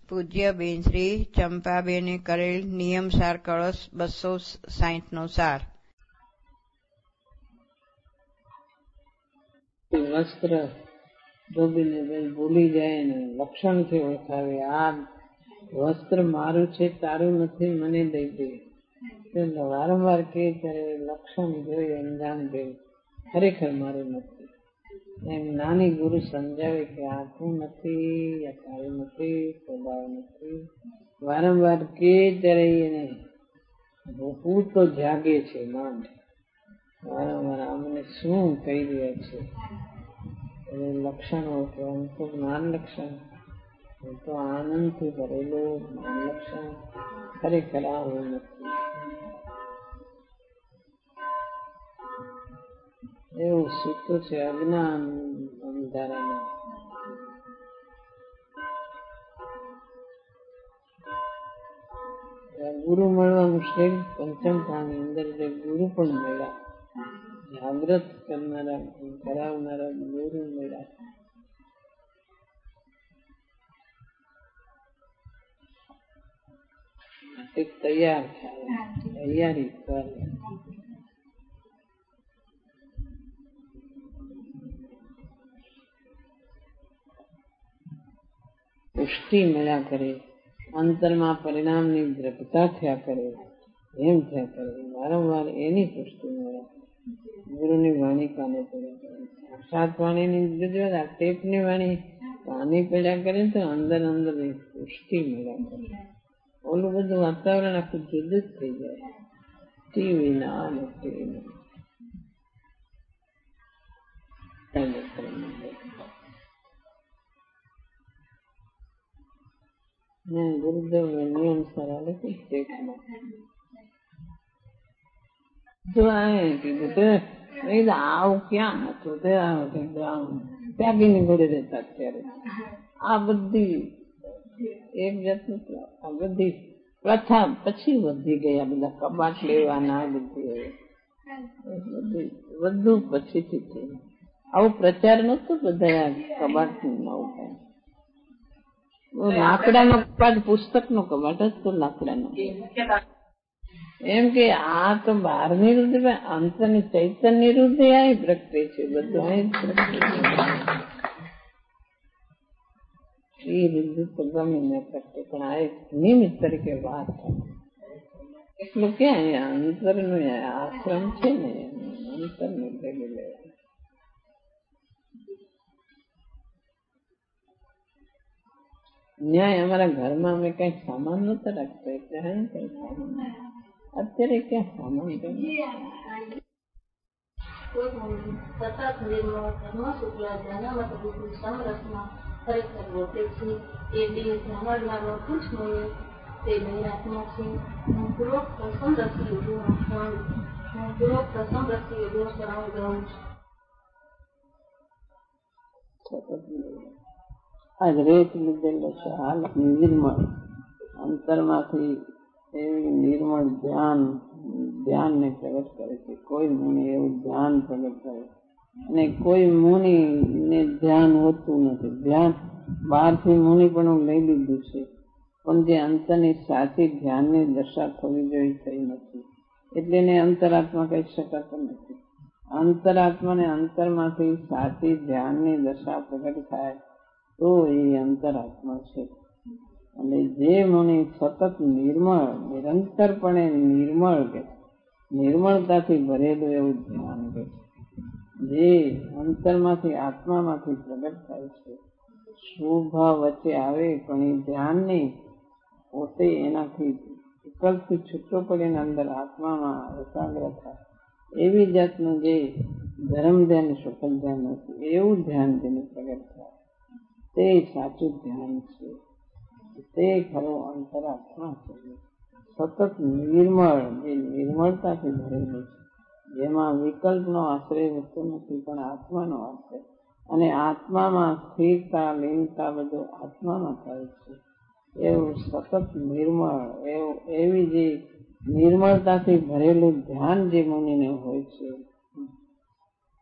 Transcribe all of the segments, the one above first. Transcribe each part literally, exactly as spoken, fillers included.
પૂજ્ય બેન શ્રી ચંપાબેને કરેલ નિયમસાર કળશ બસો સાહીઠ નો સાર. વસ્ત્ર ધોબીને ભૂલી જાય ને લક્ષણથી ઓળખાવે, આ વસ્ત્ર મારું છે, તારું નથી, મને દઈ દે. વારંવાર કે ત્યારે લક્ષણ જોઈ અંજામ દે, ખરેખર મારું નથી. એમ નાની ગુરુ સમજાવે કે આ તું નથી, આ તારું નથી, સ્વભાવ નથી. વારંવાર કે ત્યારે એને હું તો જાગે છે માંડ. વારંવાર અમને શું કહી રહ્યા છે લક્ષણો કે આમ તો જ્ઞાન લક્ષણ, હું તો આનંદથી ભરેલું જ્ઞાન લક્ષણ, ખરેખર આ હું નથી. એવું સૂત્ર છે અજ્ઞાન અંધારાનું. ગુરુ મળવા મુશ્કેલ. પંચમ ની અંદર જે ગુરુ પણ મળ્યા, જાગ્રત કરનારા કરાવનારા ગુરુ મળ્યા. તૈયાર થાય, તૈયારી કરે. પુષ્ટિ મળ્યા કરે, અંતરમાં પરિણામની દ્રઢતા થયા કરે, એમ થયા કરે. વારંવાર એની પુષ્ટિ મળ્યા. ગુરુની વાણી કાને પડ્યા કરે, સાક્ષાત વાણીની જુદી વાત. ટેપની વાણી કાને પડ્યા કરે તો અંદર અંદર પુષ્ટિ મળ્યા કરે. ઓલું બધું વાતાવરણ આખું જુદું જ થઈ જાય. ટીવી ના ટીવી ના ગુરુદેવ નિયમ સરાલે આવું ક્યાં હતું ત્યાગીની ઘોડે રહેતા. અત્યારે આ બધી એક જાતની આ બધી પ્રથા પછી વધી ગયા. બધા કબાટ લેવાના બધી બધું પછીથી થયું. આવો પ્રચાર નતો બધા કબાટ નવું કઈ. લાકડાનો કબાટ, પુસ્તક નો કબાટ જ તો લાકડાનો. એમ કે આ તો બહારની વૃદ્ધિ, અંતરની ચૈતન્ય વૃદ્ધિ આ પ્રગટે છે. બધું અહીં પ્રગટે છે. એ વૃદ્ધિ તો ગમે ન પ્રગટે, પણ આ એક નિમિત્ત તરીકે વાત થાય. એટલું ક્યાં અંતર નું આશ્રમ છે ને, અંતર નું ભેગી લેવા. ન્યાય અમારા ઘરમાં અમે કઈ સામાન નતા રાખતા, એટલે હા કઈ સામાન. અત્યારે ક્યાં સામાન આજ રેત લીધેલો છે. હાલ નિર્મળ અંતરમાંથી એવી નિર્મળ ધ્યાન ધ્યાન ને પ્રગટ કરે છે. કોઈ મુનિ એવું ધ્યાન પ્રગટ કરે અને કોઈ મુનિ ને ધ્યાન હોતું નથી. ધ્યાન બહારથી મુનિ પણ લઈ લીધું છે, પણ જે અંતરની સાચી ધ્યાનની દશા થવી જોઈએ થઈ નથી. એટલે એને અંતરાત્મા કહી શકાતું નથી. અંતરાત્માને અંતરમાંથી સાચી ધ્યાનની દશા પ્રગટ થાય તો એ અંતરાત્મા છે. અને જે મુનિ સતત નિર્મળ, નિરંતરપણે નિર્મળ કે નિર્મળતાથી ભરેલું એવું ધ્યાન કે જે અંતરમાંથી આત્મામાંથી પ્રગટ થાય છે. સ્વભાવ વચ્ચે આવે પણ એ ધ્યાનની પોતે એનાથી વિકલ્પથી છૂટો પડીને અંદર આત્મામાં એકાગ્ર થાય. એવી જાતનું જે ધર્મ ધ્યાન, સફળ ધ્યાન નથી, એવું ધ્યાન જેને પ્રગટ થાય તે સાચું ધ્યાન છે. તે ખરો અંતરાત્મા છે. સતત નિર્મળ, જે નિર્મળતાથી ભરેલું છે, જેમાં વિકલ્પનો આશ્રય હોતો નથી પણ આત્માનો આશ્રય. અને આત્મામાં સ્થિરતા, લીનતા બધું આત્મામાં થાય છે. એવું સતત નિર્મળ, એવું એવી જે નિર્મળતાથી ભરેલું ધ્યાન જે મુનિને હોય છે.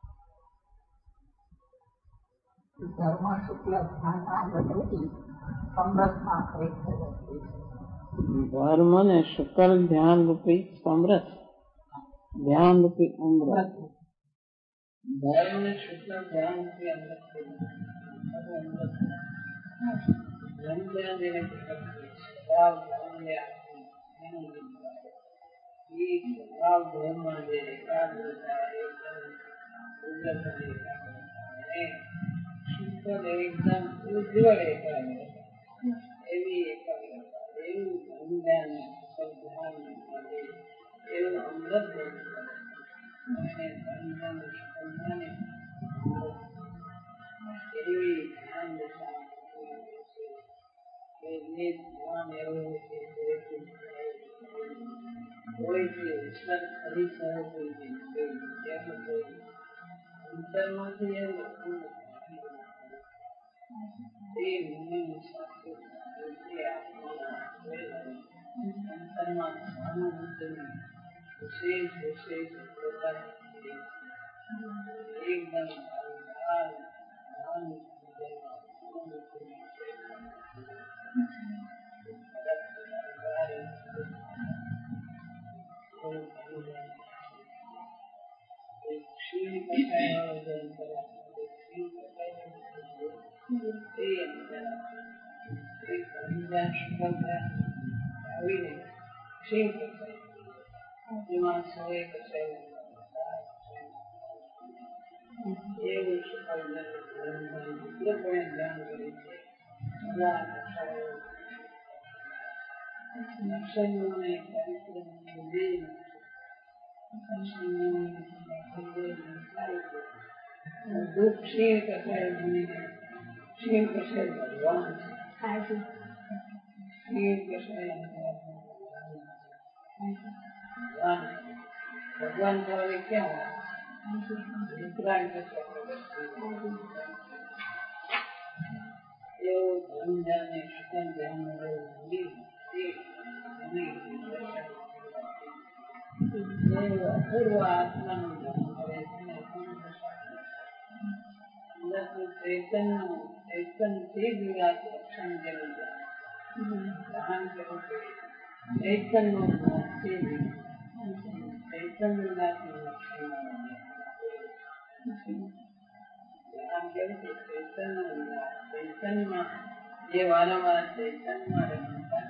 ધર્મ શુક્લ ધ્યાન આ બધું ધર્મ ને શુકલ ધ્યાન રૂપી સમરસ, ધ્યાન રૂપી અમૃત. ધર્મ ને શુકલ ધ્યાન રૂપી અમૃત. શુકલ એકદમ ઉજ્જવળ એકાગ્રતા, એવી એકાગ્રતા, એવું ધ્યાન, એવું અમૃત એવી ધ્યાન દશા કોઈથી ઉત્સર્ગ કરી અંતરમાંથી એવું અંતરમાં સહાનુભૂતિની વિશેષ વિશેષ એકદમ દુઃખ ક્ષીણ કસાય ક્ષીણ કસાય ભગવાન ક્ષીણ કસાય ભગવાન ભાવે ક્યાં વિકરાંત એવું ધન ધ્યાન શુકન ધ્યાન અપૂર્વ આત્માનું ધ્યાન કરે છે. ચેતન ચેતનથી જ લક્ષણ જેવું ધ્યાન કરવું ચૈતન નું ચૈતન ચૈતનમાં જે વારંવાર ચૈતનમાં રહેતા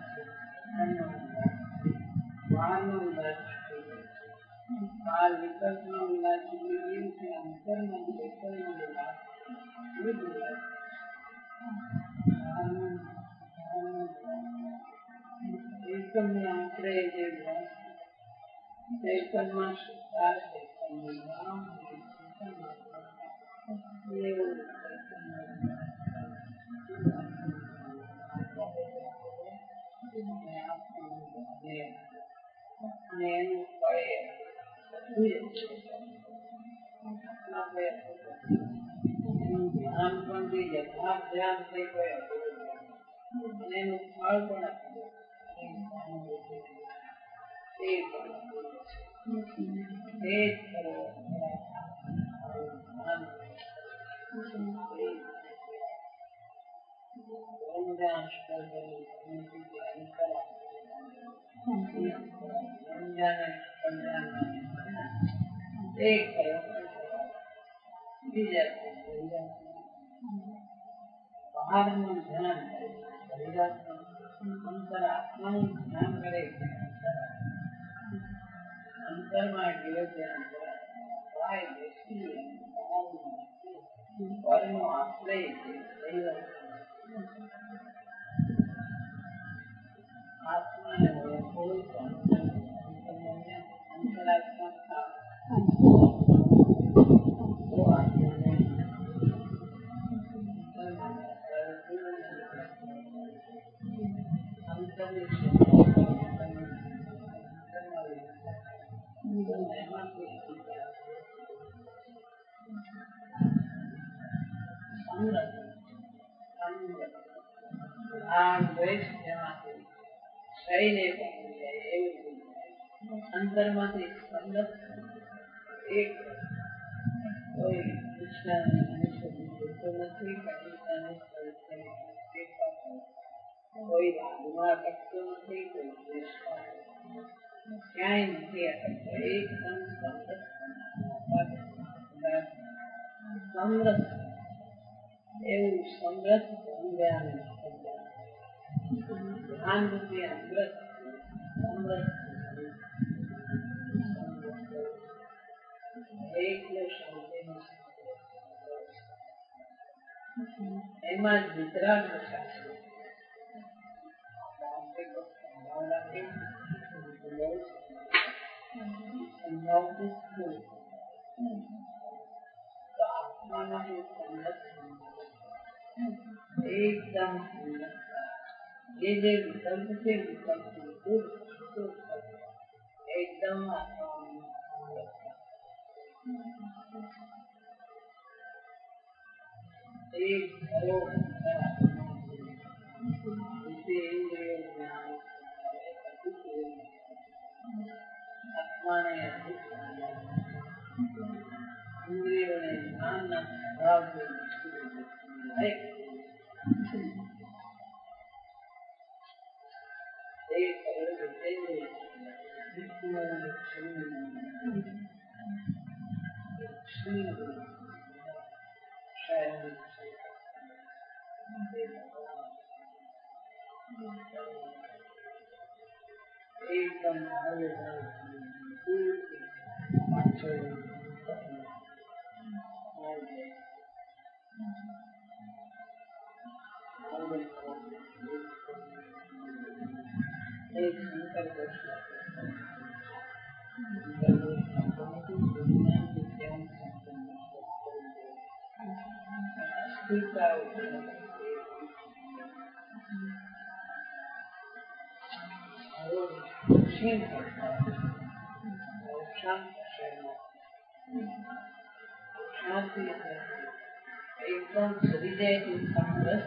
બહારનો ઉલ્લાસ બાર વિકલ્પનો ઉલ્લાસ અંતરમાં ચૈતન્ય ઉલ્લાસ ચૈતન્ય આંકડે જે ચૈતનમાં સુધાર એનું ધ્યાન પણ જે યથાર્થ ધ્યાન થઈ ગયો અને એનું ફળ પણ બહારનું ધ્યાન અંતર આત્માનું ધ્યાન કરે અંતરમાં ગયો ધ્યાન પરનો આશ્રય આત્માને અંતરાત્મા અંતરમાંથી એક કોઈ નથી કોઈ રાજમાં અટકતો નથી, કોઈ દેશમાં ક્યાંય નથી અટકતો, એકદમ સમરસ એવું સમરસ જ્ઞાન ધ્યાન રૂપી અમૃત સમરસ એકલો શાંતિનો એમાં જ વિતરાગ શાસન તો આત્માના જે સંગત એકદમ ये जो विकल्प से विकल्प दूर एकदम एक घरो आत्मा ने इंद्रियों ने ज्ञान भाव एक करोड़ इंद्रिय एकदम एक शंकर दर्शन एकदम हृदय समरस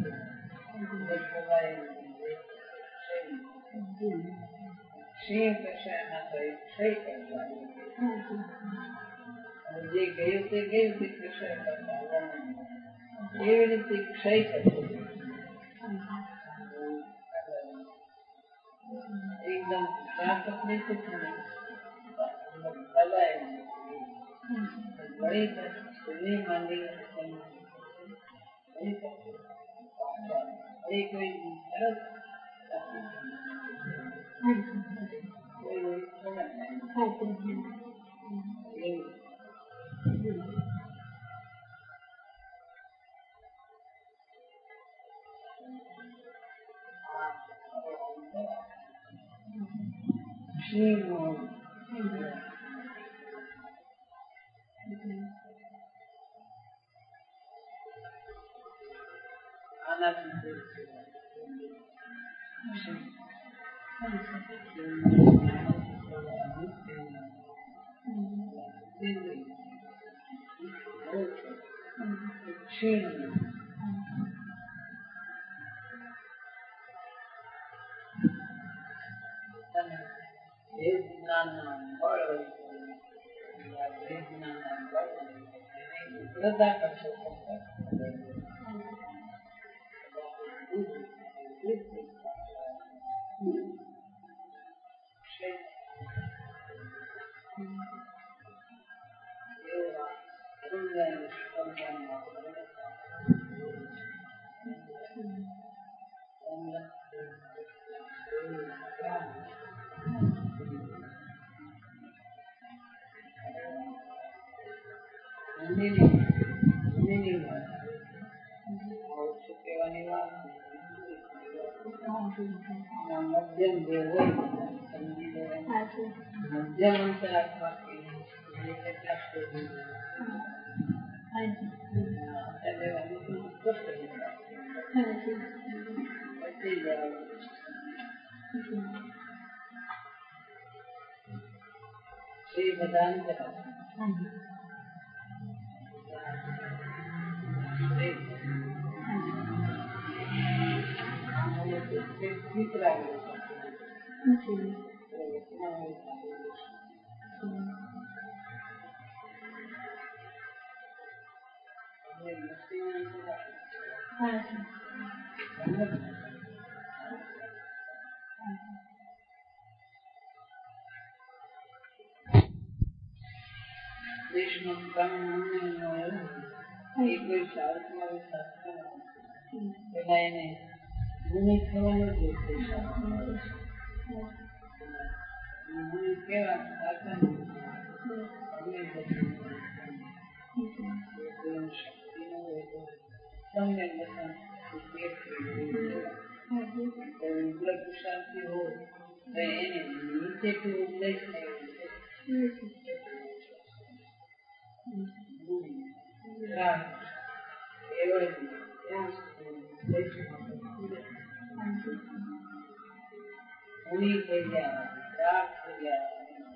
ક્ષય કશાના કરે ક્ષય કરતા જે ગયું તે ગયું તે ક્ષય કરતા કેવી રીતે ક્ષય કરતો એકદમ શાંતપણે સુખ ભલાય બળી સુની માંડી એ કોઈ સરસ શ્રદ્ધા કરશો મધ્યમ જે હોય સમજી લેવાનું મધ્યમ અંતર રાખવા કેટલા સ્ટેજ પછી બધા અંતર મમતા એ કોઈ શાસ્ત્રમાં શાસ્ત્ર પેલા એને મુનિ થવાનું જ મુનિ કેવા શાસન પુરુષાર્થી હોય તો એને નીચેથી ઉપદેશ ઉણી થઈ ગયા રાગ થઈ ગયા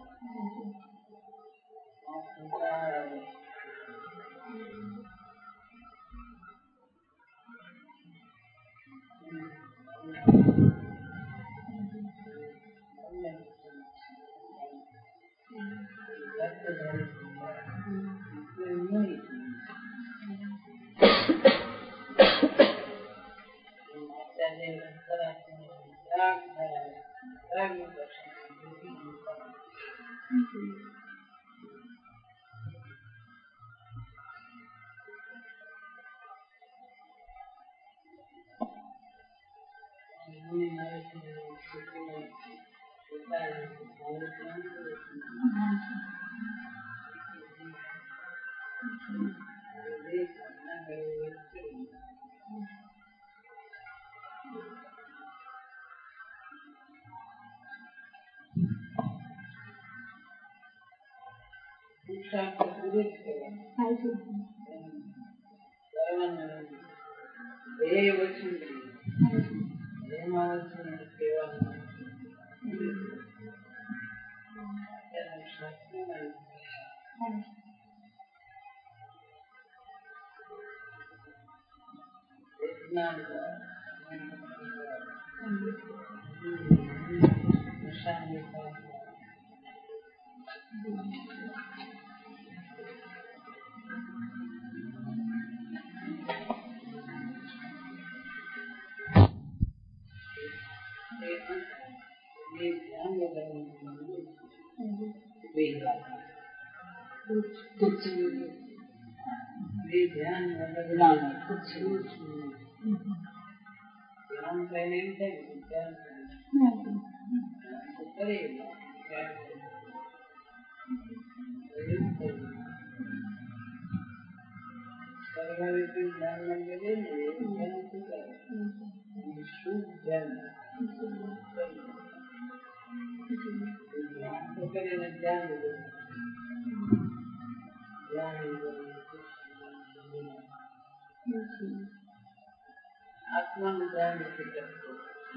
આત્માનું ધ્યાન નથી કરતો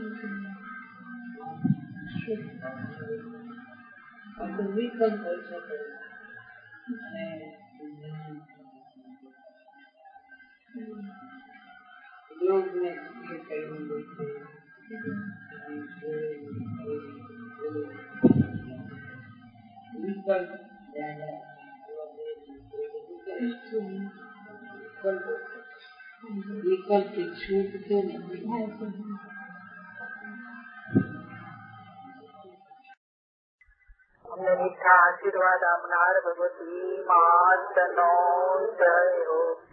વિકલ્પ હોય શકે અને યોગને કહ્યું વિકલ્પ વિકલ્પથી છૂટતો નથી. અમને મીઠા આશીર્વાદ આપનાર ભગવતી માતનો જય હો.